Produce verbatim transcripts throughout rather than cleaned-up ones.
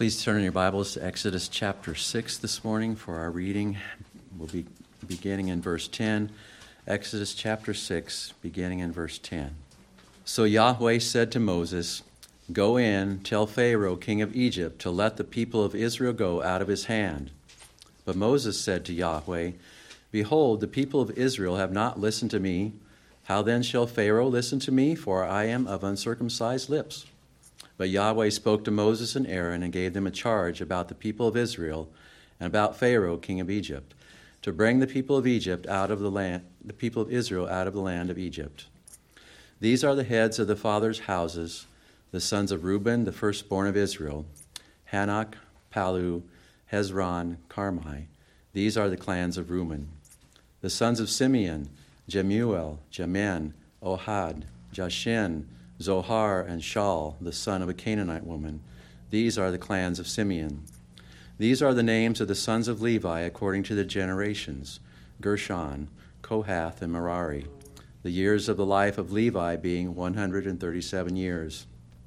Please turn in your Bibles to Exodus chapter six this morning for our reading. We'll be beginning in verse ten. Exodus chapter six, beginning in verse ten. So Yahweh said to Moses, "Go in, tell Pharaoh, king of Egypt, to let the people of Israel go out of his hand." But Moses said to Yahweh, "Behold, the people of Israel have not listened to me. How then shall Pharaoh listen to me? For I am of uncircumcised lips." But Yahweh spoke to Moses and Aaron and gave them a charge about the people of Israel and about Pharaoh, king of Egypt, to bring the people of Egypt out of the land, the people of Israel out of the land of Egypt. These are the heads of the fathers' houses, the sons of Reuben, the firstborn of Israel, Hanok, Palu, Hezron, Carmi. These are the clans of Reuben. The sons of Simeon, Jemuel, Jamin, Ohad, Jashin, Zohar, and Shaul, the son of a Canaanite woman. These are the clans of Simeon. These are the names of the sons of Levi according to their generations: Gershon, Kohath, and Merari. The years of the life of Levi being one hundred thirty-seven years.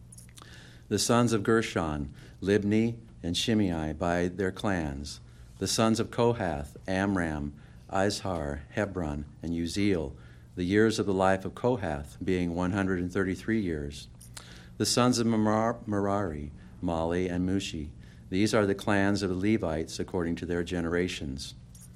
The sons of Gershon, Libni and Shimei by their clans. The sons of Kohath, Amram, Izhar, Hebron, and Uziel. The years of the life of Kohath being one hundred thirty-three years. The sons of Merari, Mali, and Mushi. These are the clans of the Levites according to their generations.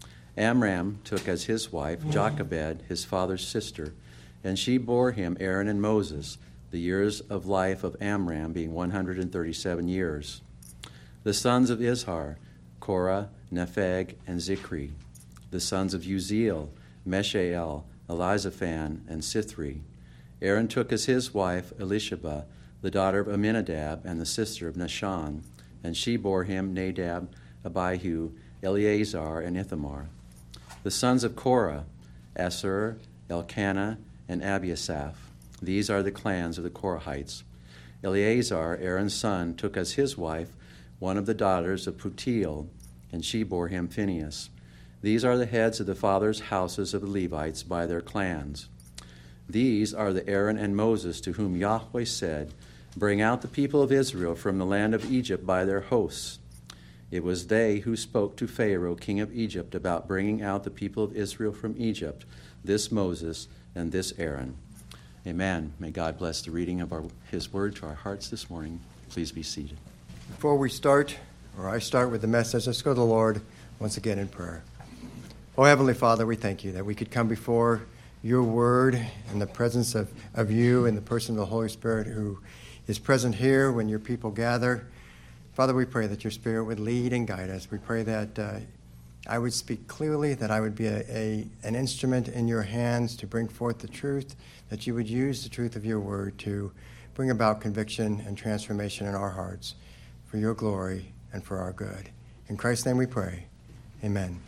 Amram took as his wife Jochebed, his father's sister, and she bore him Aaron and Moses, the years of life of Amram being one hundred thirty-seven years. The sons of Izhar, Korah, Nepheg, and Zikri. The sons of Uziel, Meshael, Elizaphan, and Sithri. Aaron took as his wife Elisheba, the daughter of Aminadab and the sister of Nahshon, and she bore him Nadab, Abihu, Eleazar, and Ithamar. The sons of Korah, Asur, Elkanah, and Abiasaph. These are the clans of the Korahites. Eleazar, Aaron's son, took as his wife one of the daughters of Putiel, and she bore him Phinehas. These are the heads of the fathers' houses of the Levites by their clans. These are the Aaron and Moses to whom Yahweh said, "Bring out the people of Israel from the land of Egypt by their hosts." It was they who spoke to Pharaoh, king of Egypt, about bringing out the people of Israel from Egypt, this Moses and this Aaron. Amen. May God bless the reading of our, his word to our hearts this morning. Please be seated. Before we start, or I start with the message, let's go to the Lord once again in prayer. Oh, Heavenly Father, we thank you that we could come before your word in the presence of, of you and the person of the Holy Spirit who is present here when your people gather. Father, we pray that your Spirit would lead and guide us. We pray that uh, I would speak clearly, that I would be a, a an instrument in your hands to bring forth the truth, that you would use the truth of your word to bring about conviction and transformation in our hearts for your glory and for our good. In Christ's name we pray. Amen.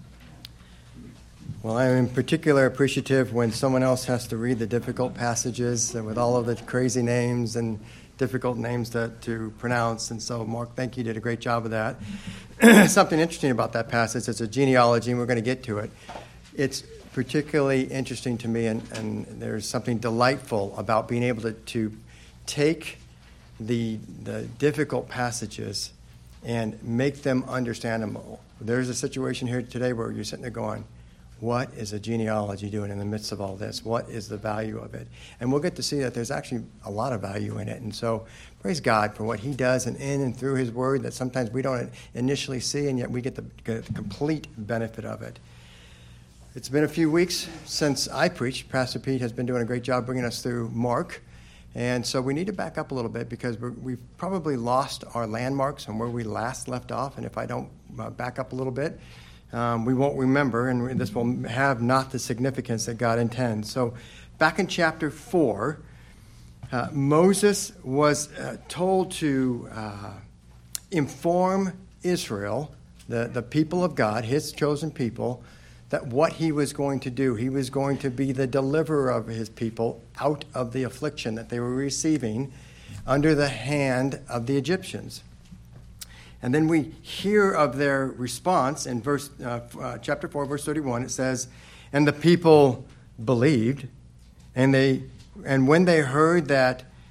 Well, I am in particular appreciative when someone else has to read the difficult passages with all of the crazy names and difficult names to, to pronounce. And so, Mark, thank you. You did a great job of that. Something interesting about that passage, it's a genealogy, and we're going to get to it. It's particularly interesting to me, and, and there's something delightful about being able to, to take the, the difficult passages and make them understandable. There's a situation here today where you're sitting there going, what is a genealogy doing in the midst of all this? What is the value of it? And we'll get to see that there's actually a lot of value in it. And so praise God for what he does and in and through his word that sometimes we don't initially see, and yet we get the, get the complete benefit of it. It's been a few weeks since I preached. Pastor Pete has been doing a great job bringing us through Mark. And so we need to back up a little bit because we're, we've probably lost our landmarks on where we last left off. And if I don't uh, back up a little bit, Um, we won't remember, and this will have not the significance that God intends. So back in chapter four, uh, Moses was uh, told to uh, inform Israel, the, the people of God, his chosen people, that what he was going to do. He was going to be the deliverer of his people out of the affliction that they were receiving under the hand of the Egyptians. And then we hear of their response in verse uh, uh, chapter four, verse thirty-one. It says, "And the people believed, and they, and when they heard that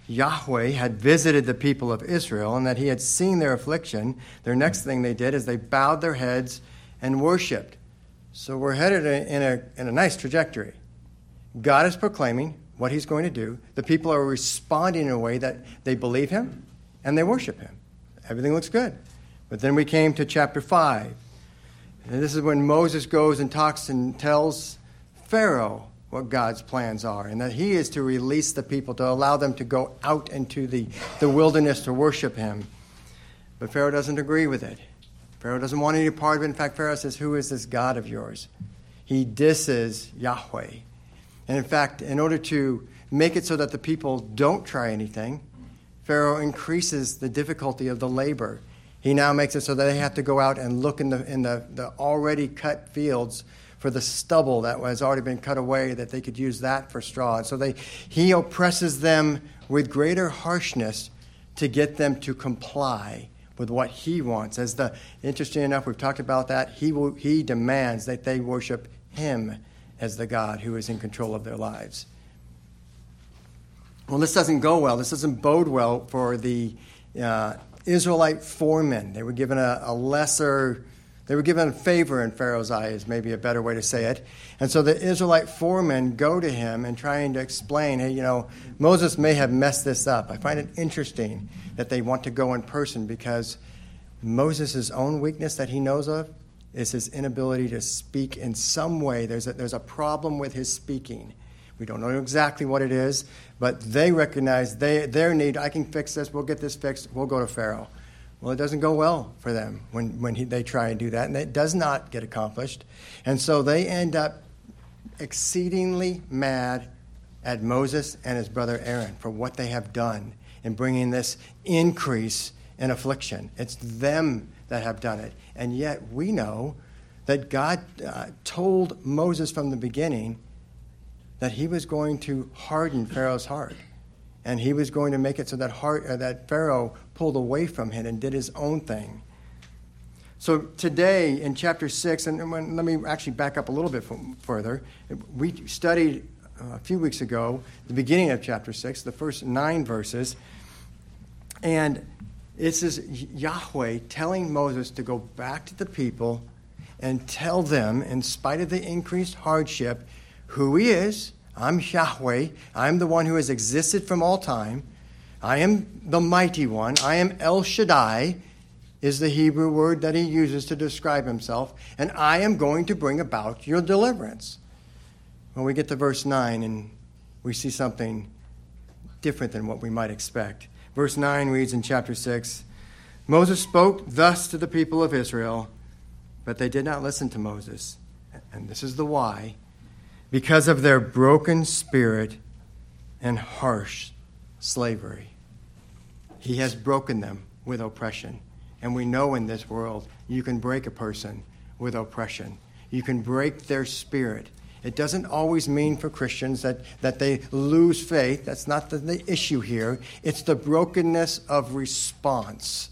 Yahweh had visited the people of Israel and that he had seen their affliction, their next thing they did is they bowed their heads and worshiped. So we're headed in a, in a nice trajectory. God is proclaiming what he's going to do. The people are responding in a way that they believe him and they worship him. Everything looks good. But then we came to chapter five. And this is when Moses goes and talks and tells Pharaoh what God's plans are, and that he is to release the people, to allow them to go out into the, the wilderness to worship him. But Pharaoh doesn't agree with it. Pharaoh doesn't want any part of it. In fact, Pharaoh says, who is this God of yours? He disses Yahweh. And in fact, in order to make it so that the people don't try anything, Pharaoh increases the difficulty of the labor. He now makes it so that they have to go out and look in the in the, the already cut fields for the stubble that has already been cut away, that they could use that for straw. And so they, he oppresses them with greater harshness to get them to comply with what he wants. As the interesting enough, we've talked about that. He will, he demands that they worship him as the God who is in control of their lives. Well, this doesn't go well. This doesn't bode well for the uh, Israelite foremen. They were given a, a lesser, they were given a favor in Pharaoh's eyes, maybe a better way to say it. And so the Israelite foremen go to him and trying to explain, hey, you know, Moses may have messed this up. I find it interesting that they want to go in person because Moses' own weakness that he knows of is his inability to speak in some way. There's a, there's a problem with his speaking. We don't know exactly what it is, but they recognize they, their need. I can fix this. We'll get this fixed. We'll go to Pharaoh. Well, it doesn't go well for them when, when he, they try and do that, and it does not get accomplished. And so they end up exceedingly mad at Moses and his brother Aaron for what they have done in bringing this increase in affliction. It's them that have done it. And yet we know that God uh, told Moses from the beginning that he was going to harden Pharaoh's heart. And he was going to make it so that heart, uh, that Pharaoh pulled away from him and did his own thing. So today in chapter six, and when, let me actually back up a little bit further. We studied uh, a few weeks ago the beginning of chapter six, the first nine verses. And it says Yahweh telling Moses to go back to the people and tell them, in spite of the increased hardship, who he is. I'm Yahweh. I'm the one who has existed from all time. I am the mighty one. I am El Shaddai, is the Hebrew word that he uses to describe himself. And I am going to bring about your deliverance. When we get to verse nine, and we see something different than what we might expect. Verse nine reads in chapter six, Moses spoke thus to the people of Israel, but they did not listen to Moses. And this is the why. Because of their broken spirit and harsh slavery. He has broken them with oppression. And we know in this world, you can break a person with oppression. You can break their spirit. It doesn't always mean for Christians that, that they lose faith. That's not the, the issue here. It's the brokenness of response.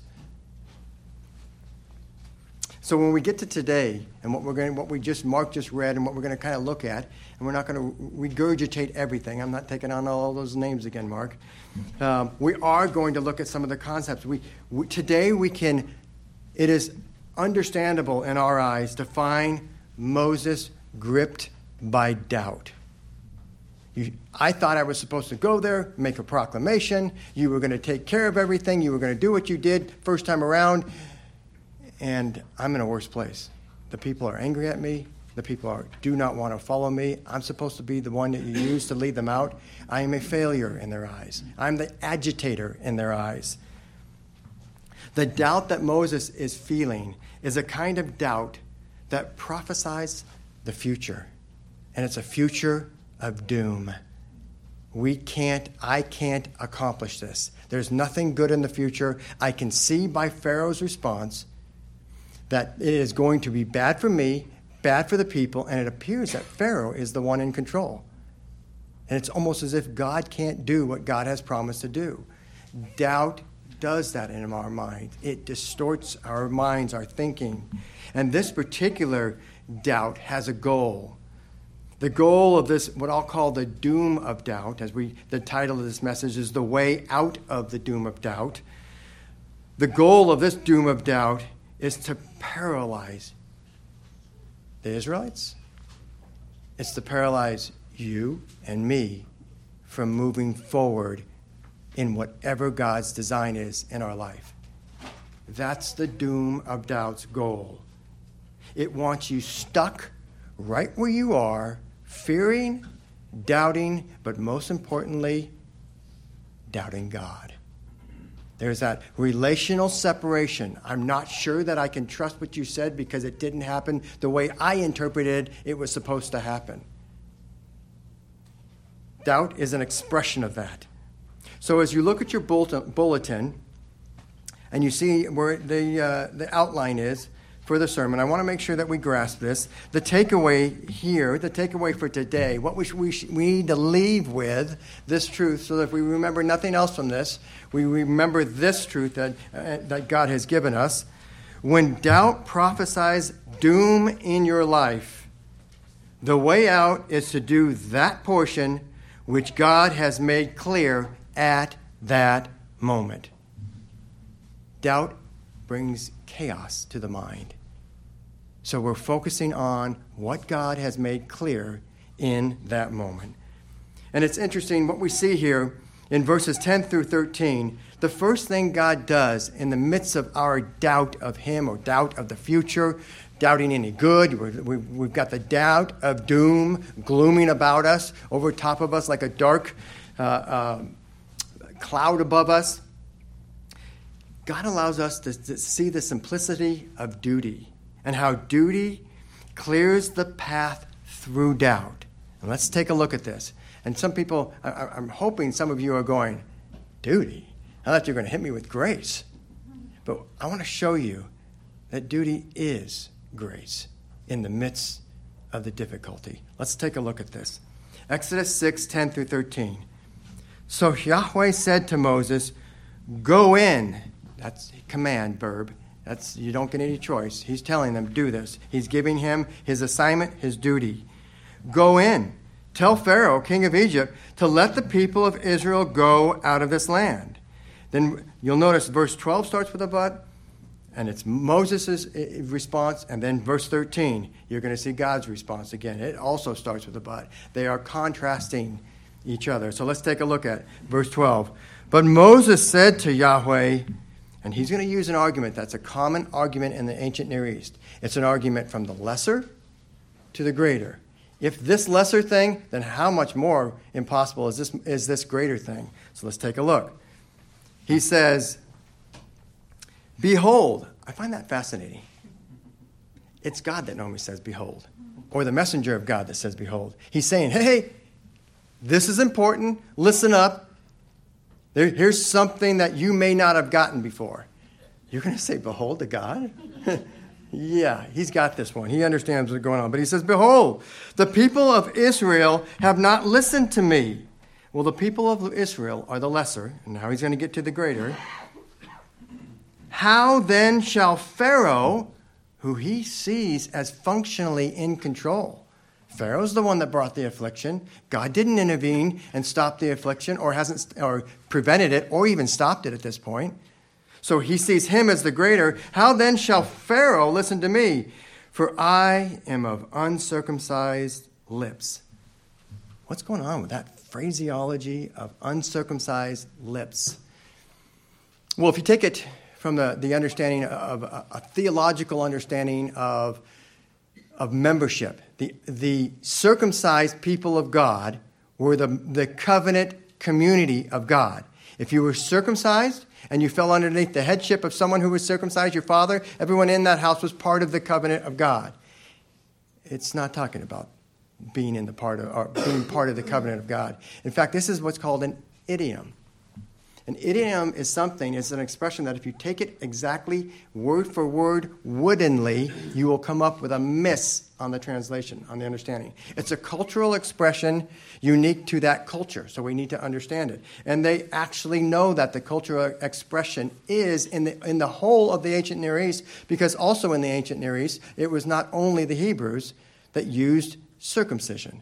So when we get to today, and what we're going, what we just Mark just read, and what we're going to kind of look at, and we're not going to regurgitate everything. I'm not taking on all those names again, Mark. Um, we are going to look at some of the concepts. We, we today we can. It is understandable in our eyes to find Moses gripped by doubt. You, I thought I was supposed to go there, make a proclamation. You were going to take care of everything. You were going to do what you did first time around. And I'm in a worse place. The people are angry at me. The people are, do not want to follow me. I'm supposed to be the one that you use to lead them out. I am a failure in their eyes. I'm the agitator in their eyes. The doubt that Moses is feeling is a kind of doubt that prophesies the future. And it's a future of doom. We can't, I can't accomplish this. There's nothing good in the future. I can see by Pharaoh's response that it is going to be bad for me, bad for the people, and it appears that Pharaoh is the one in control. And it's almost as if God can't do what God has promised to do. Doubt does that in our mind. It distorts our minds, our thinking. And this particular doubt has a goal. The goal of this, what I'll call the doom of doubt, as we, the title of this message is The Way Out of the Doom of Doubt. The goal of this doom of doubt is to paralyze the Israelites. It's to paralyze you and me from moving forward in whatever God's design is in our life. That's the doom of doubt's goal. It wants you stuck right where you are, fearing, doubting, but most importantly, doubting God. There's that relational separation. I'm not sure that I can trust what you said because it didn't happen the way I interpreted it was supposed to happen. Doubt is an expression of that. So as you look at your bulletin and you see where the uh, the outline is for the sermon, I want to make sure that we grasp this. The takeaway here, the takeaway for today, what we, sh- we, sh- we need to leave with this truth so that if we remember nothing else from this, we remember this truth that, uh, that God has given us. When doubt prophesies doom in your life, the way out is to do that portion which God has made clear at that moment. Doubt brings chaos to the mind. So we're focusing on what God has made clear in that moment. And it's interesting what we see here in verses ten through thirteen. The first thing God does in the midst of our doubt of him or doubt of the future, doubting any good, we've got the doubt of doom glooming about us, over top of us like a dark uh, uh, cloud above us. God allows us to, to see the simplicity of duty and how duty clears the path through doubt. And let's take a look at this. And some people, I, I'm hoping some of you are going, duty? I thought you were going to hit me with grace. But I want to show you that duty is grace in the midst of the difficulty. Let's take a look at this. Exodus six, ten through thirteen. So Yahweh said to Moses, go in. That's a command verb. That's, you don't get any choice. He's telling them, do this. He's giving him his assignment, his duty. Go in. Tell Pharaoh, king of Egypt, to let the people of Israel go out of this land. Then you'll notice verse twelve starts with a but, and it's Moses' response, and then verse thirteen, you're going to see God's response again. It also starts with a but. They are contrasting each other. So let's take a look at verse twelve. But Moses said to Yahweh, and he's going to use an argument that's a common argument in the ancient Near East. It's an argument from the lesser to the greater. If this lesser thing, then how much more impossible is this, is this greater thing? So let's take a look. He says, behold. I find that fascinating. It's God that normally says behold, or the messenger of God that says behold. He's saying, hey, hey, this is important. Listen up. There, here's something that you may not have gotten before. You're going to say behold to God? Yeah, he's got this one. He understands what's going on. But he says, behold, the people of Israel have not listened to me. Well, the people of Israel are the lesser, and now he's going to get to the greater. How then shall Pharaoh, who he sees as functionally in control, Pharaoh's the one that brought the affliction. God didn't intervene and stop the affliction or hasn't or prevented it or even stopped it at this point. So he sees him as the greater. How then shall Pharaoh listen to me? For I am of uncircumcised lips. What's going on with that phraseology of uncircumcised lips? Well, if you take it from the, the understanding of a, a theological understanding of, of membership, the, the circumcised people of God were the, the covenant community of God. If you were circumcised and you fell underneath the headship of someone who was circumcised, your father, everyone in that house was part of the covenant of God. It's not talking about being in the part of or being part of the covenant of God. In fact, this is what's called an idiom. An idiom is something, it's an expression that if you take it exactly word for word, woodenly, you will come up with a miss on the translation, on the understanding. It's a cultural expression unique to that culture, so we need to understand it. And they actually know that the cultural expression is in the in the whole of the ancient Near East, because also in the ancient Near East, it was not only the Hebrews that used circumcision.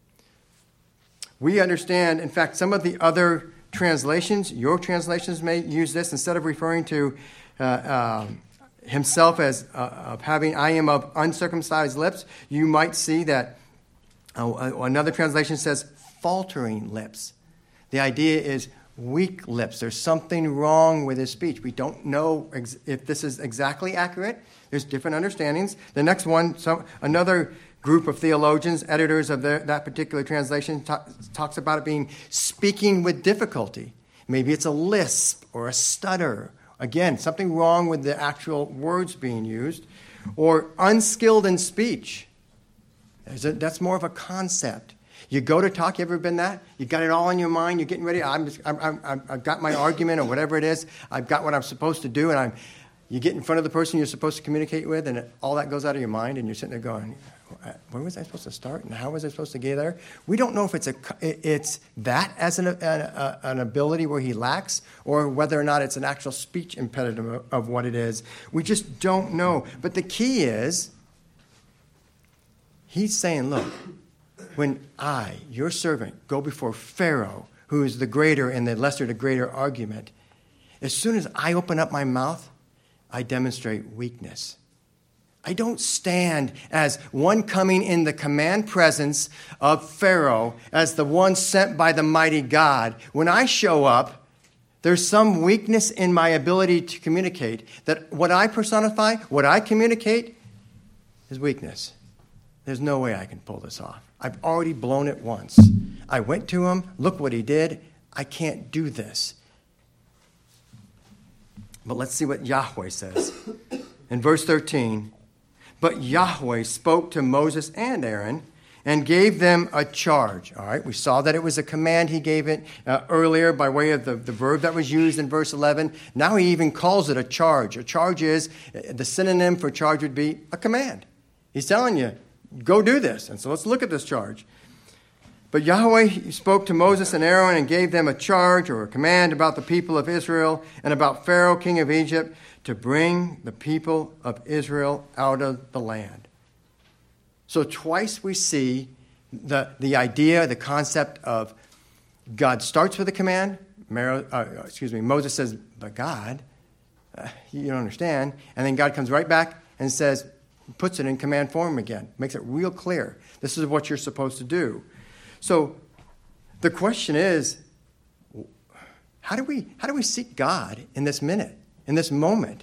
We understand, in fact, some of the other translations, your translations may use this, instead of referring to uh, uh, himself as uh, of having, I am of uncircumcised lips, you might see that uh, another translation says faltering lips. The idea is weak lips. There's something wrong with his speech. We don't know ex- if this is exactly accurate. There's different understandings. The next one, so another group of theologians, editors of the, that particular translation, ta- talks about it being speaking with difficulty. Maybe it's a lisp or a stutter. Again, something wrong with the actual words being used. Or unskilled in speech. A, that's more of a concept. You go to talk, you ever been that? You got it all in your mind, you're getting ready, I'm just, I'm, I'm, I've got my argument or whatever it is, I've got what I'm supposed to do, and I'm, you get in front of the person you're supposed to communicate with, and it, all that goes out of your mind, and you're sitting there going, where was I supposed to start, and how was I supposed to get there? We don't know if it's a, it's that as an, an, an ability where he lacks, or whether or not it's an actual speech impediment of what it is. We just don't know. But the key is, he's saying, look, when I, your servant, go before Pharaoh, who is the greater in the lesser to greater argument, as soon as I open up my mouth, I demonstrate weakness. I don't stand as one coming in the command presence of Pharaoh, as the one sent by the mighty God. When I show up, there's some weakness in my ability to communicate, that what I personify, what I communicate, is weakness. There's no way I can pull this off. I've already blown it once. I went to him. Look what he did. I can't do this. But let's see what Yahweh says. In verse thirteen, but Yahweh spoke to Moses and Aaron and gave them a charge. All right, we saw that it was a command. He gave it uh, earlier by way of the, the verb that was used in verse eleven. Now he even calls it a charge. A charge is, the synonym for charge would be a command. He's telling you, go do this. And so let's look at this charge. But Yahweh spoke to Moses and Aaron and gave them a charge or a command about the people of Israel and about Pharaoh, king of Egypt, to bring the people of Israel out of the land. So twice we see the, the idea, the concept of God starts with a command. Mar- uh, excuse me, Moses says, but God, uh, you don't understand. And then God comes right back and says, puts it in command form again, makes it real clear. This is what you're supposed to do. So the question is, how do we how do we seek God in this minute, in this moment?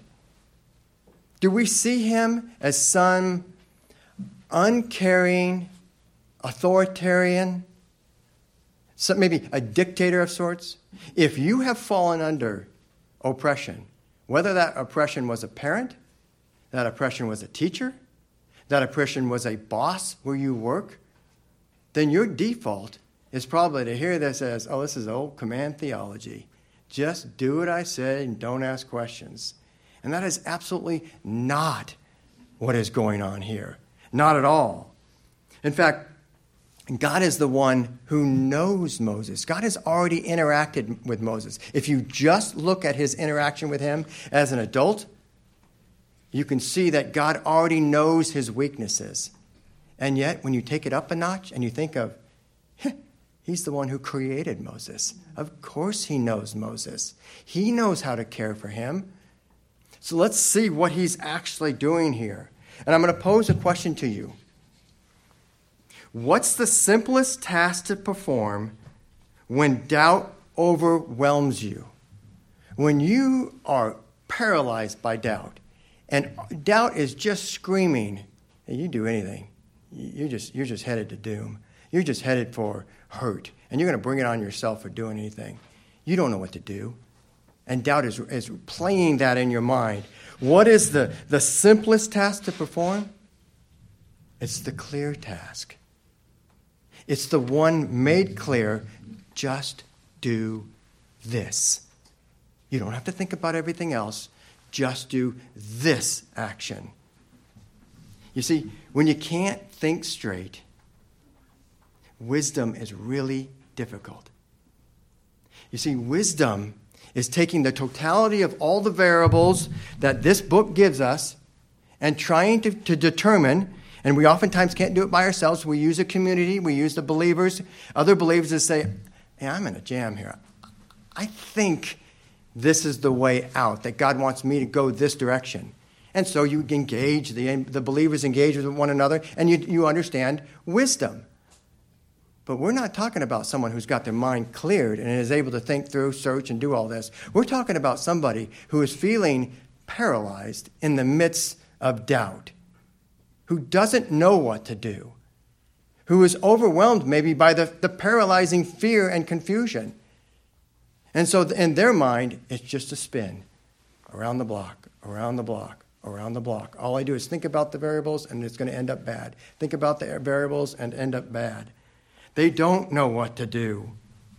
Do we see him as some uncaring, authoritarian, some, maybe a dictator of sorts? If you have fallen under oppression, whether that oppression was a parent, that oppression was a teacher, that oppression was a boss where you work, then your default is probably to hear this as, oh, this is old command theology. Just do what I say and don't ask questions. And that is absolutely not what is going on here. Not at all. In fact, God is the one who knows Moses. God has already interacted with Moses. If you just look at his interaction with him as an adult, you can see that God already knows his weaknesses. And yet, when you take it up a notch and you think of, he's the one who created Moses. Of course he knows Moses. He knows how to care for him. So let's see what he's actually doing here. And I'm going to pose a question to you. What's the simplest task to perform when doubt overwhelms you? When you are paralyzed by doubt, and doubt is just screaming, hey, you do anything. You're just, you're just headed to doom. You're just headed for hurt. And you're going to bring it on yourself for doing anything. You don't know what to do. And doubt is, is playing that in your mind. What is the, the simplest task to perform? It's the clear task. It's the one made clear. Just do this. You don't have to think about everything else. Just do this action. You see, when you can't think straight, wisdom is really difficult. You see, wisdom is taking the totality of all the variables that this book gives us and trying to, to determine And we oftentimes can't do it by ourselves. We use a community. We use the believers, other believers that say, hey, I'm in a jam here. I think this is the way out, that God wants me to go this direction. And so you engage, the, the believers engage with one another, and you, you understand wisdom. But we're not talking about someone who's got their mind cleared and is able to think through, search, and do all this. We're talking about somebody who is feeling paralyzed in the midst of doubt, who doesn't know what to do, who is overwhelmed maybe by the, the paralyzing fear and confusion. And so in their mind, it's just a spin around the block, around the block, around the block. All I do is think about the variables, and it's going to end up bad. Think about the variables and end up bad. They don't know what to do.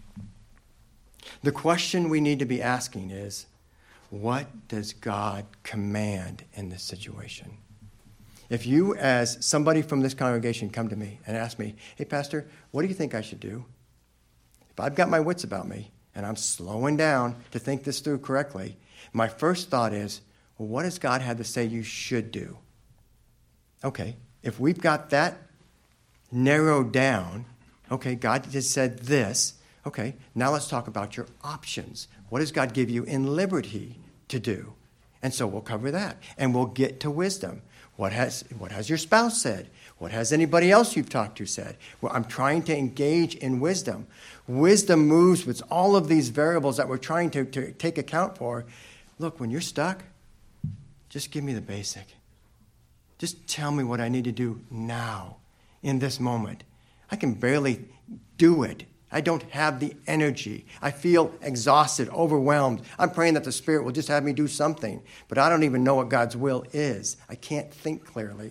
The question we need to be asking is, what does God command in this situation? If you, as somebody from this congregation, come to me and ask me, hey, Pastor, what do you think I should do? If I've got my wits about me and I'm slowing down to think this through correctly, my first thought is, well, what has God had to say you should do? Okay, if we've got that narrowed down, okay, God just said this. Okay, now let's talk about your options. What does God give you in liberty to do? And so we'll cover that. And we'll get to wisdom. What has what has your spouse said? What has anybody else you've talked to said? Well, I'm trying to engage in wisdom. Wisdom moves with all of these variables that we're trying to, to take account for. Look, when you're stuck, just give me the basic. Just tell me what I need to do now, in this moment. I can barely do it. I don't have the energy. I feel exhausted, overwhelmed. I'm praying that the Spirit will just have me do something, but I don't even know what God's will is. I can't think clearly.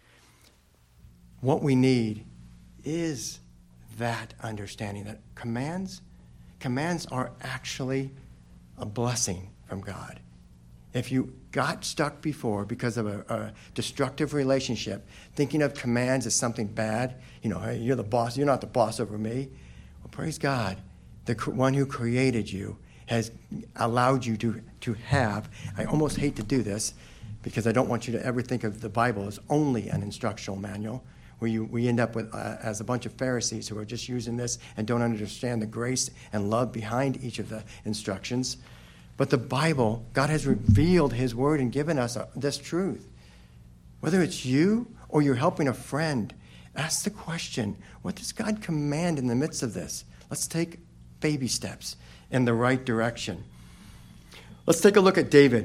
What we need is that understanding that commands, commands are actually a blessing from God. If you got stuck before because of a, a destructive relationship, thinking of commands as something bad, you know, hey, you're the boss, you're not the boss over me. Well, praise God. The one who created you has allowed you to, to have, I almost hate to do this because I don't want you to ever think of the Bible as only an instructional manual, where you, we end up with uh, as a bunch of Pharisees who are just using this and don't understand the grace and love behind each of the instructions. But the Bible, God has revealed his word and given us this truth. Whether it's you or you're helping a friend, ask the question, what does God command in the midst of this? Let's take baby steps in the right direction. Let's take a look at David.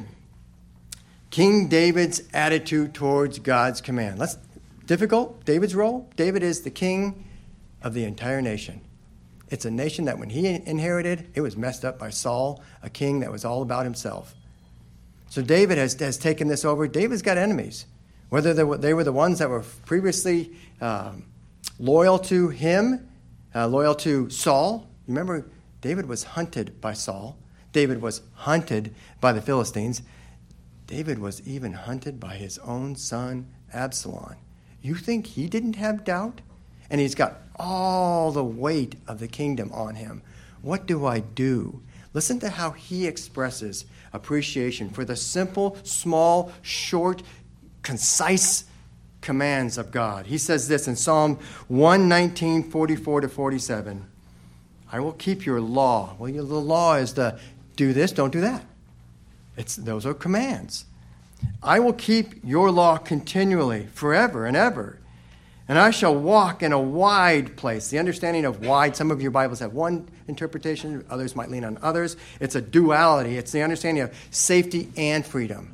King David's attitude towards God's command. Let's difficult, David's role. David is the king of the entire nation. It's a nation that when he inherited, it was messed up by Saul, a king that was all about himself. So David has, has taken this over. David's got enemies. Whether they were, they were the ones that were previously um, loyal to him, uh, loyal to Saul. Remember, David was hunted by Saul. David was hunted by the Philistines. David was even hunted by his own son, Absalom. You think he didn't have doubt? And he's got all the weight of the kingdom on him. What do I do? Listen to how he expresses appreciation for the simple, small, short, concise commands of God. He says this in Psalm one nineteen, forty-four to forty-seven. I will keep your law. Well, the law is the do this, don't do that. It's those are commands. I will keep your law continually, forever and ever. And I shall walk in a wide place. The understanding of wide, some of your Bibles have one interpretation, others might lean on others. It's a duality. It's the understanding of safety and freedom.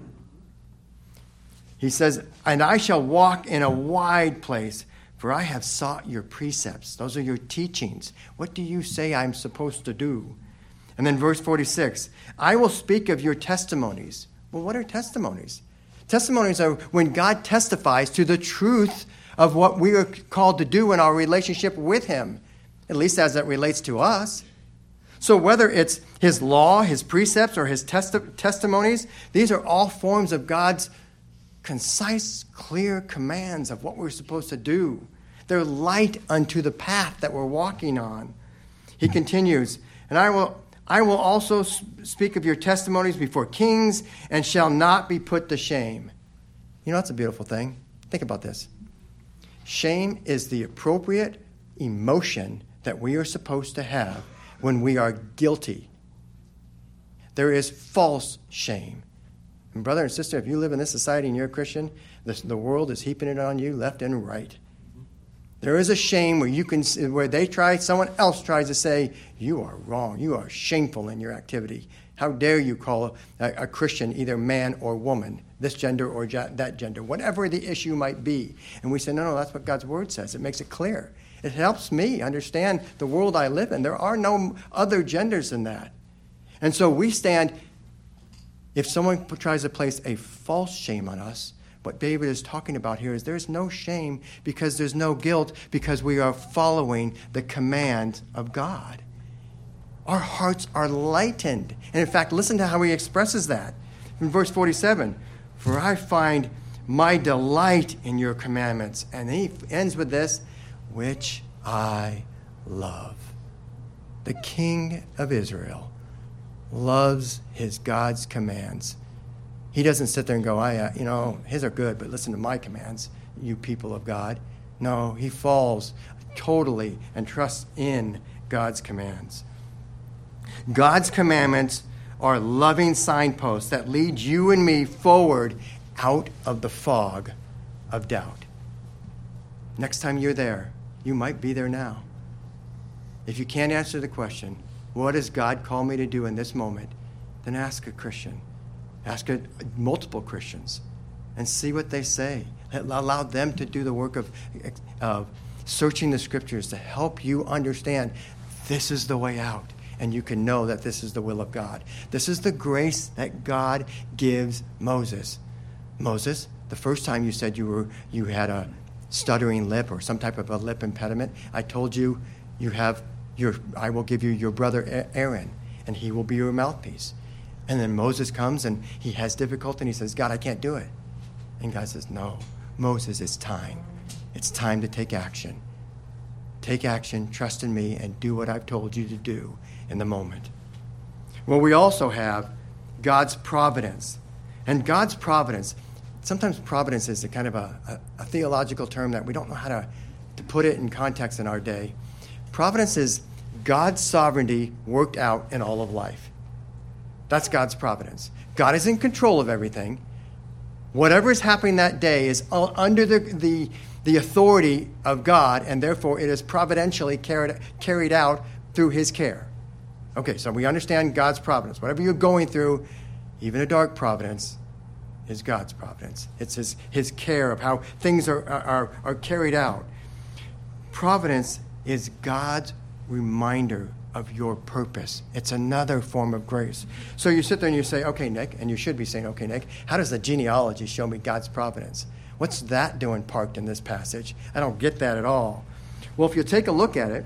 He says, and I shall walk in a wide place, for I have sought your precepts. Those are your teachings. What do you say I'm supposed to do? And then verse forty-six, I will speak of your testimonies. Well, what are testimonies? Testimonies are when God testifies to the truth of what we are called to do in our relationship with him, at least as it relates to us. So whether it's his law, his precepts, or his testi- testimonies, these are all forms of God's concise, clear commands of what we're supposed to do. They're light unto the path that we're walking on. He continues, and I will I will also speak of your testimonies before kings and shall not be put to shame. You know, that's a beautiful thing. Think about this. Shame is the appropriate emotion that we are supposed to have when we are guilty. There is false shame. And brother and sister, if you live in this society and you're a Christian, this, the world is heaping it on you left and right. There is a shame where you can, where they try, someone else tries to say, you are wrong, you are shameful in your activity. How dare you call a, a Christian either man or woman, this gender or ja- that gender, whatever the issue might be. And we say, no, no, that's what God's word says. It makes it clear. It helps me understand the world I live in. There are no other genders than that. And so we stand, if someone tries to place a false shame on us, what David is talking about here is there's no shame because there's no guilt because we are following the command of God. Our hearts are lightened. And in fact, listen to how he expresses that. In verse forty-seven, for I find my delight in your commandments. And he ends with this, which I love. The King of Israel loves his God's commands. He doesn't sit there and go, I, uh, you know, his are good, but listen to my commands, you people of God. No, he falls totally and trusts in God's commands. God's commandments are loving signposts that lead you and me forward out of the fog of doubt. Next time you're there, you might be there now. If you can't answer the question, what does God call me to do in this moment? Then ask a Christian. Ask a, multiple Christians and see what they say. Allow them to do the work of, of searching the scriptures to help you understand this is the way out. And you can know that this is the will of God. This is the grace that God gives Moses. Moses, the first time you said you were you had a stuttering lip or some type of a lip impediment, I told you you have your I will give you your brother Aaron, and he will be your mouthpiece. And then Moses comes and he has difficulty and he says, God, I can't do it. And God says, no, Moses, it's time. It's time to take action. Take action, trust in me, and do what I've told you to do in the moment. Well, we also have God's providence. And God's providence, sometimes providence is a kind of a, a, a theological term that we don't know how to, to put it in context in our day. Providence is God's sovereignty worked out in all of life. That's God's providence. God is in control of everything. Whatever is happening that day is under the, the, the authority of God, and therefore it is providentially carried, carried out through his care. Okay, so we understand God's providence. Whatever you're going through, even a dark providence, is God's providence. It's his, his care of how things are, are, are carried out. Providence is God's reminder of your purpose. It's another form of grace. So you sit there and you say, okay, Nick, and you should be saying, okay, Nick, how does the genealogy show me God's providence? What's that doing parked in this passage? I don't get that at all. Well, if you take a look at it,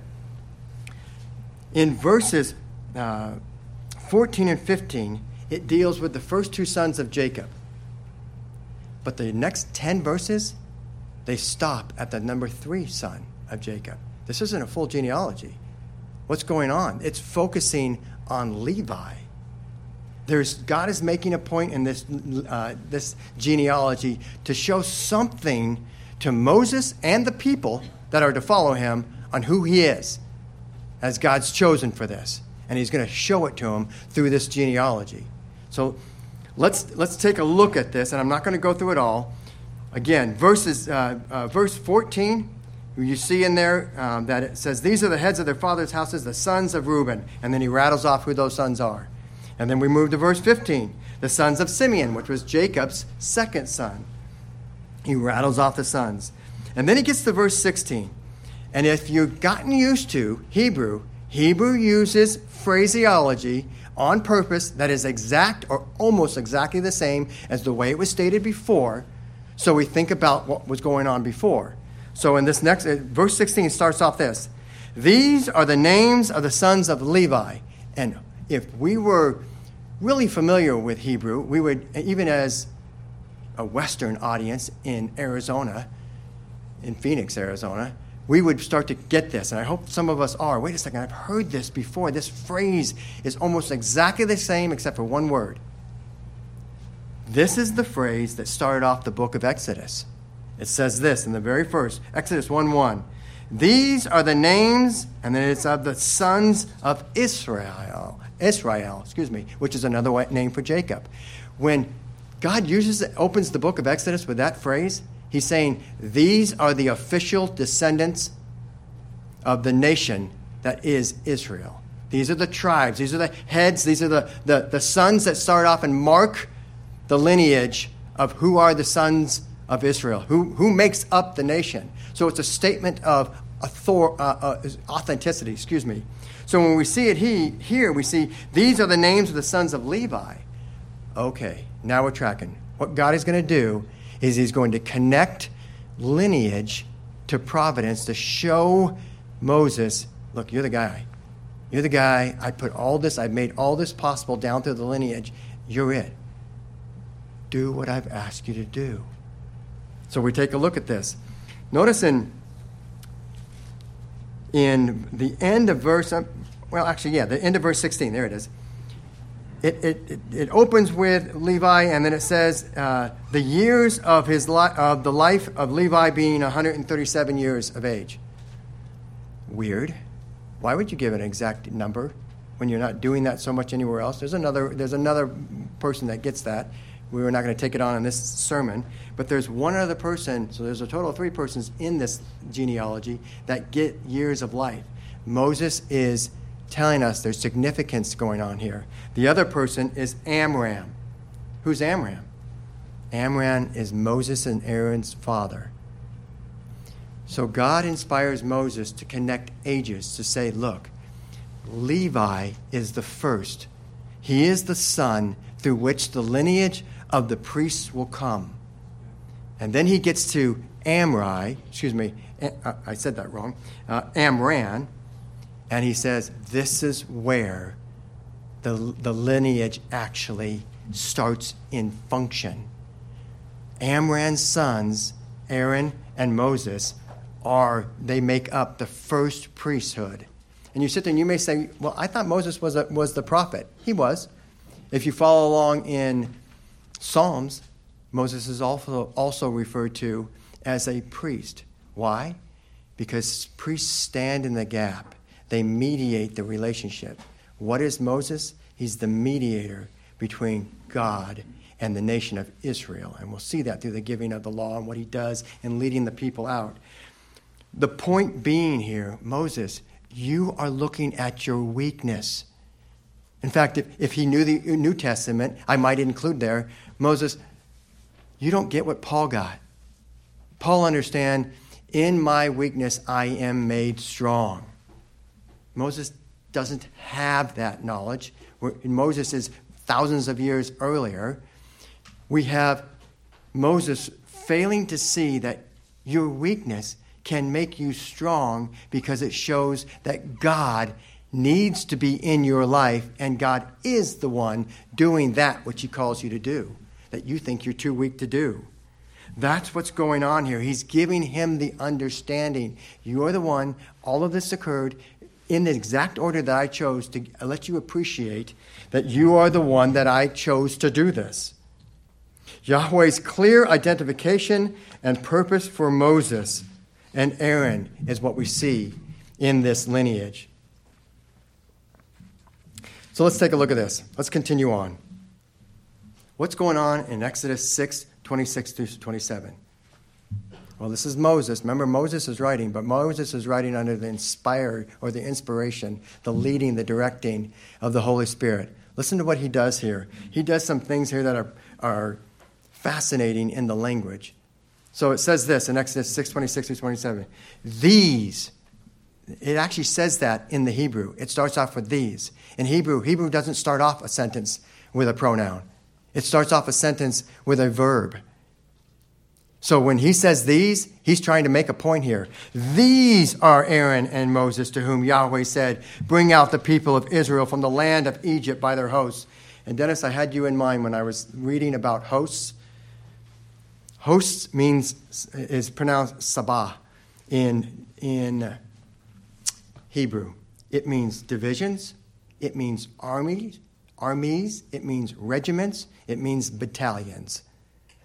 in verses uh, fourteen and fifteen, it deals with the first two sons of Jacob. But the next ten verses, they stop at the number three son of Jacob. This isn't a full genealogy. What's going on? It's focusing on Levi. There's God is making a point in this uh, this genealogy to show something to Moses and the people that are to follow him on who he is, as God's chosen for this, and he's going to show it to them through this genealogy. So let's let's take a look at this, and I'm not going to go through it all. Again, verses uh, uh, verse fourteen. You see in there um, that it says, these are the heads of their father's houses, the sons of Reuben. And then he rattles off who those sons are. And then we move to verse fifteen, the sons of Simeon, which was Jacob's second son. He rattles off the sons. And then he gets to verse sixteen. And if you've gotten used to Hebrew, Hebrew uses phraseology on purpose that is exact or almost exactly the same as the way it was stated before. So we think about what was going on before. So in this next, uh, verse sixteen starts off this. These are the names of the sons of Levi. And if we were really familiar with Hebrew, we would, even as a Western audience in Arizona, in Phoenix, Arizona, we would start to get this. And I hope some of us are. Wait a second, I've heard this before. This phrase is almost exactly the same except for one word. This is the phrase that started off the book of Exodus. It says this in the very first, Exodus one one. These are the names, and then it's of the sons of Israel. Israel, excuse me, which is another name for Jacob. When God uses opens the book of Exodus with that phrase, he's saying, these are the official descendants of the nation that is Israel. These are the tribes. These are the heads. These are the, the, the sons that start off and mark the lineage of who are the sons of Israel, who, who makes up the nation. So it's a statement of author, uh, uh, authenticity, excuse me. So when we see it he, here, we see these are the names of the sons of Levi. Okay, now we're tracking. What God is going to do is he's going to connect lineage to providence to show Moses, look, you're the guy. You're the guy. I put all this, I've made all this possible down through the lineage. You're it. Do what I've asked you to do. So we take a look at this. Notice in, in the end of verse, well, actually, yeah, the end of verse sixteen, there it is. It, it, it, it opens with Levi, and then it says, uh, the years of his li- of the life of Levi being one hundred thirty-seven years of age. Weird. Why would you give an exact number when you're not doing that so much anywhere else? There's another, there's another person that gets that. We were not going to take it on in this sermon, but there's one other person, so there's a total of three persons in this genealogy that get years of life. Moses is telling us there's significance going on here. The other person is Amram. Who's Amram? Amram is Moses and Aaron's father. So God inspires Moses to connect ages, to say, look, Levi is the first. He is the son through which the lineage of the priests will come. And then he gets to Amri, excuse me, I said that wrong, uh, Amran, and he says, this is where the, the lineage actually starts in function. Amran's sons, Aaron and Moses, are, they make up the first priesthood. And you sit there and you may say, well, I thought Moses was a, was the prophet. He was. If you follow along in Psalms, Moses is also, also referred to as a priest. Why? Because priests stand in the gap. They mediate the relationship. What is Moses? He's the mediator between God and the nation of Israel. And we'll see that through the giving of the law and what he does in leading the people out. The point being here, Moses, you are looking at your weakness. In fact, if, if he knew the New Testament, I might include there, Moses, you don't get what Paul got. Paul understand, in my weakness I am made strong. Moses doesn't have that knowledge. Moses is thousands of years earlier. We have Moses failing to see that your weakness can make you strong because it shows that God needs to be in your life, and God is the one doing that which he calls you to do, that you think you're too weak to do. That's what's going on here. He's giving him the understanding. You're the one, all of this occurred in the exact order that I chose to let you appreciate that you are the one that I chose to do this. Yahweh's clear identification and purpose for Moses and Aaron is what we see in this lineage. So let's take a look at this. Let's continue on. What's going on in Exodus six, twenty-six through twenty-seven? Well, this is Moses. Remember, Moses is writing, but Moses is writing under the inspired or the inspiration, the leading, the directing of the Holy Spirit. Listen to what he does here. He does some things here that are, are fascinating in the language. So it says this in Exodus six, twenty-six through twenty-seven. These, it actually says that in the Hebrew. It starts off with these. In Hebrew, Hebrew doesn't start off a sentence with a pronoun. It starts off a sentence with a verb. So when he says these, he's trying to make a point here. These are Aaron and Moses, to whom Yahweh said, bring out the people of Israel from the land of Egypt by their hosts. And Dennis, I had you in mind when I was reading about hosts. Hosts means, is pronounced sabah in, in Hebrew. It means divisions. It means armies. Armies. It means regiments. It means battalions.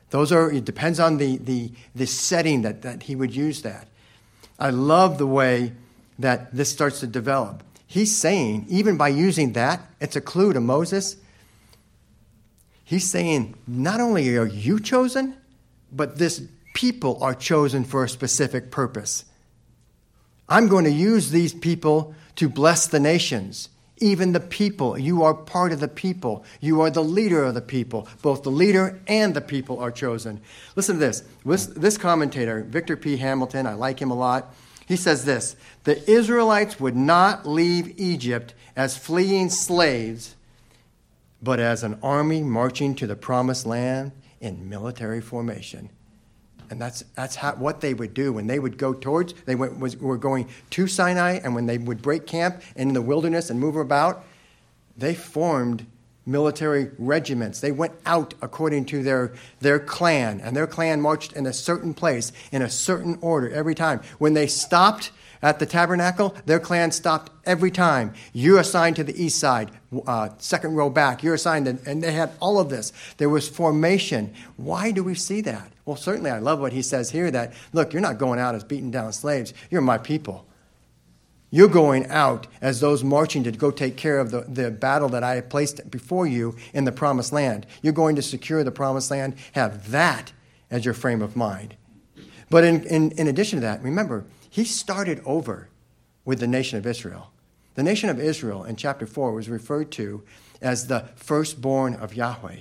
Those are, it depends on the, the, the setting that, that he would use that. I love the way that this starts to develop. He's saying, even by using that, it's a clue to Moses. He's saying, not only are you chosen, but this people are chosen for a specific purpose. I'm going to use these people to bless the nations. Even the people. You are part of the people. You are the leader of the people. Both the leader and the people are chosen. Listen to this. This, this commentator, Victor P. Hamilton, I like him a lot. He says this: the Israelites would not leave Egypt as fleeing slaves, but as an army marching to the promised land in military formation. And that's that's how, what they would do when they would go towards, they went, was, were going to Sinai, and when they would break camp in the wilderness and move about, they formed military regiments. They went out according to their, their clan, and their clan marched in a certain place, in a certain order every time. When they stopped at the tabernacle, their clan stopped every time. You're assigned to the east side, uh, second row back. You're assigned, to, and they had all of this. There was formation. Why do we see that? Well, certainly I love what he says here that, look, you're not going out as beaten down slaves. You're my people. You're going out as those marching to go take care of the, the battle that I have placed before you in the promised land. You're going to secure the promised land. Have that as your frame of mind. But in, in, in addition to that, remember, he started over with the nation of Israel. The nation of Israel in chapter four was referred to as the firstborn of Yahweh.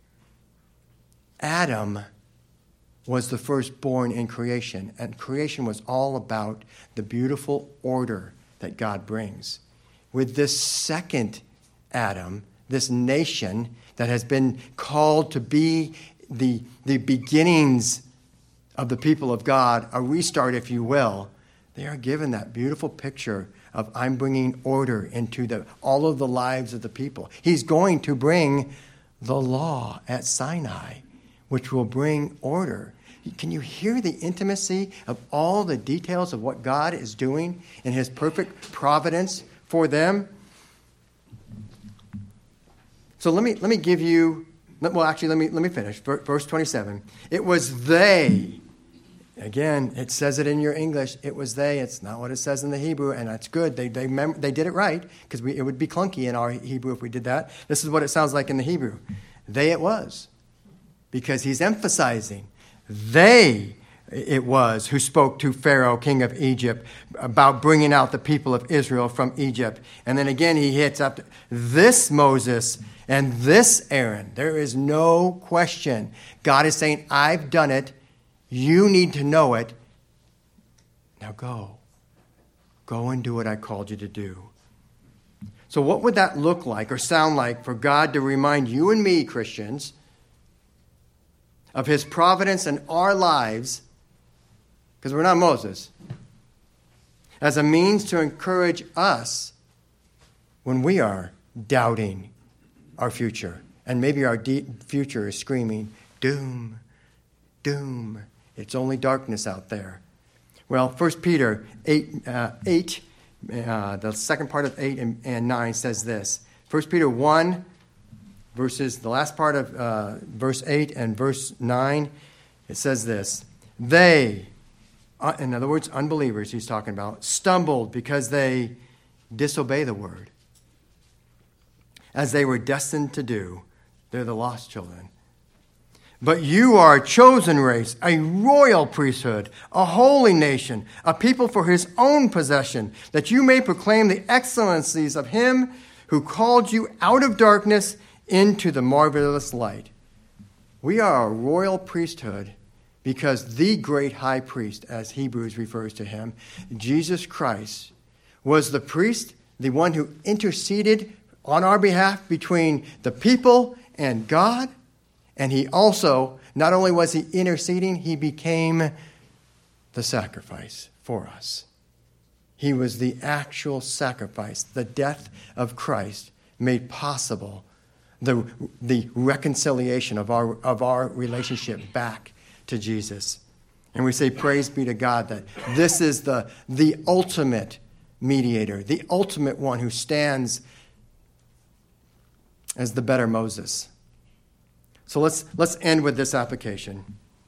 Adam was the firstborn in creation, and creation was all about the beautiful order that God brings. With this second Adam, this nation that has been called to be the, the beginnings of the people of God, a restart, if you will, they are given that beautiful picture of I'm bringing order into the, all of the lives of the people. He's going to bring the law at Sinai, which will bring order. Can you hear the intimacy of all the details of what God is doing in his perfect providence for them? So let me let me give you, well, actually, let me let me finish. Verse twenty-seven. It was they. Again, it says it in your English. It was they. It's not what it says in the Hebrew, and that's good. They they mem- they did it right, because it would be clunky in our Hebrew if we did that. This is what it sounds like in the Hebrew. They it was, because he's emphasizing they it was who spoke to Pharaoh, king of Egypt, about bringing out the people of Israel from Egypt. And then again he hits up to this Moses and this Aaron. There is no question. God is saying, I've done it. You need to know it. Now go. Go and do what I called you to do. So what would that look like or sound like for God to remind you and me, Christians, of his providence in our lives, because we're not Moses, as a means to encourage us when we are doubting our future. And maybe our de- future is screaming, doom, doom. It's only darkness out there. Well, First Peter eight, uh, eight uh, the second part of eight and, and nine says this. First Peter one, verses, the last part of uh, verse eight and verse nine, it says this. They, uh, in other words, unbelievers he's talking about, stumbled because they disobey the word, as they were destined to do. They're the lost children. But you are a chosen race, a royal priesthood, a holy nation, a people for his own possession, that you may proclaim the excellencies of him who called you out of darkness into the marvelous light. We are a royal priesthood because the great high priest, as Hebrews refers to him, Jesus Christ, was the priest, the one who interceded on our behalf between the people and God. And he also, not only was he interceding, he became the sacrifice for us. He was the actual sacrifice. The death of Christ made possible the, the reconciliation of our, of our relationship back to Jesus. And we say, praise be to God that this is the, the ultimate mediator, the ultimate one who stands as the better Moses. So let's, let's end with this application.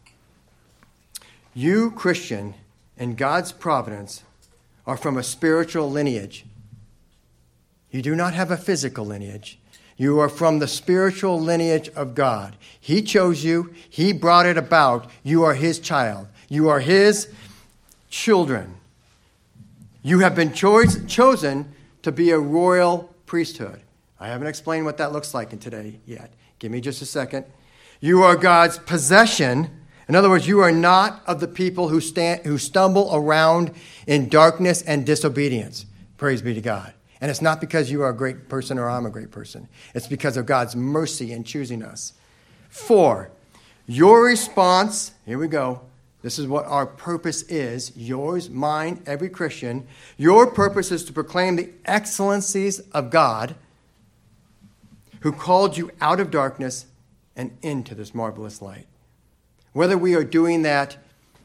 You, Christian, in God's providence, are from a spiritual lineage. You do not have a physical lineage. You are from the spiritual lineage of God. He chose you. He brought it about. You are his child. You are his children. You have been cho- chosen to be a royal priesthood. I haven't explained what that looks like in today yet. Give me just a second. You are God's possession. In other words, you are not of the people who stand, who stumble around in darkness and disobedience. Praise be to God. And it's not because you are a great person or I'm a great person. It's because of God's mercy in choosing us. Four, your response, here we go. This is what our purpose is. Yours, mine, every Christian. Your purpose is to proclaim the excellencies of God who called you out of darkness and into this marvelous light. Whether we are doing that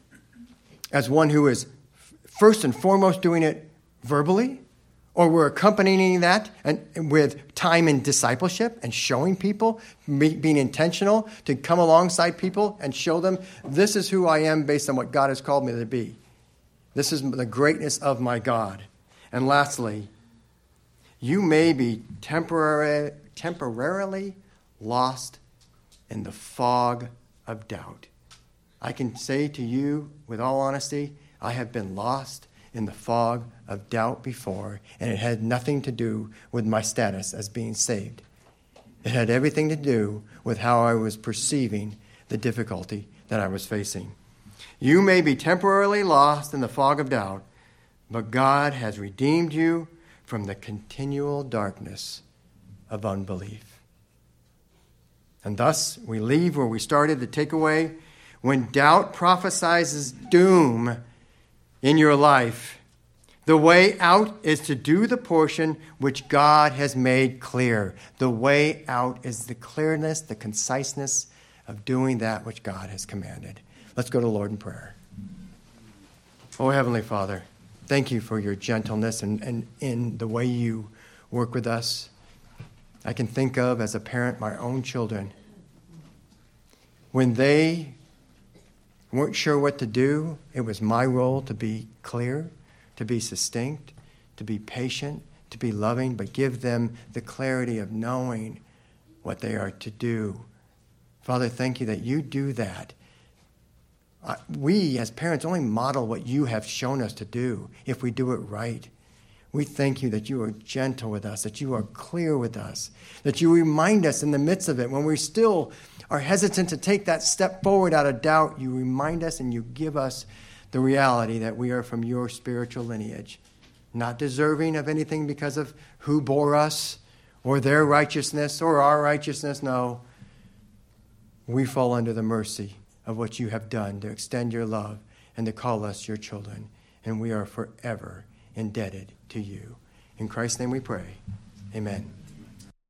as one who is first and foremost doing it verbally, or we're accompanying that and with time in discipleship and showing people, being intentional to come alongside people and show them, this is who I am based on what God has called me to be. This is the greatness of my God. And lastly, you may be temporary, temporarily lost in the fog of doubt. I can say to you with all honesty, I have been lost in the fog of doubt before, and it had nothing to do with my status as being saved. It had everything to do with how I was perceiving the difficulty that I was facing. You may be temporarily lost in the fog of doubt, but God has redeemed you from the continual darkness of unbelief. And thus, we leave where we started. The takeaway: when doubt prophesies doom in your life, the way out is to do the portion which God has made clear. The way out is the clearness, the conciseness of doing that which God has commanded. Let's go to the Lord in prayer. Oh, Heavenly Father, thank you for your gentleness and, and in the way you work with us. I can think of, as a parent, my own children. When they weren't sure what to do, it was my role to be clear, to be succinct, to be patient, to be loving, but give them the clarity of knowing what they are to do. Father, thank you that you do that. Uh, we, as parents, only model what you have shown us to do if we do it right. We thank you that you are gentle with us, that you are clear with us, that you remind us in the midst of it when we still are hesitant to take that step forward out of doubt. You remind us and you give us the reality that we are from your spiritual lineage, not deserving of anything because of who bore us or their righteousness or our righteousness. No, we fall under the mercy of what you have done to extend your love and to call us your children, and we are forever indebted to you. In Christ's name we pray. Amen.